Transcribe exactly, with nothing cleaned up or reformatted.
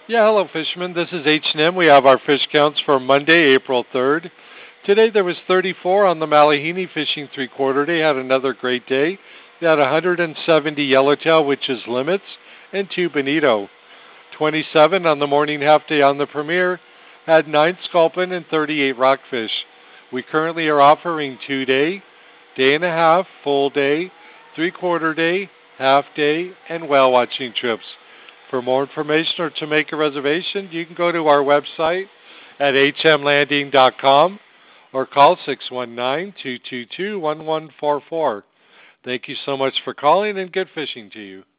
Yeah, hello fishermen. This is H and M. We have our fish counts for Monday, April third. Today there was thirty-four on the Malahini fishing three-quarter day. Had another great day. They had one hundred seventy yellowtail, which is limits, and two bonito. twenty-seven on the morning half day on the Premier. Had nine sculpin and thirty-eight rockfish. We currently are offering two-day, day and a half, full day, three-quarter day, half day, and whale watching trips. For more information or to make a reservation, you can go to our website at h m landing dot com or call six one nine, two two two, one one four four. Thank you so much for calling and good fishing to you.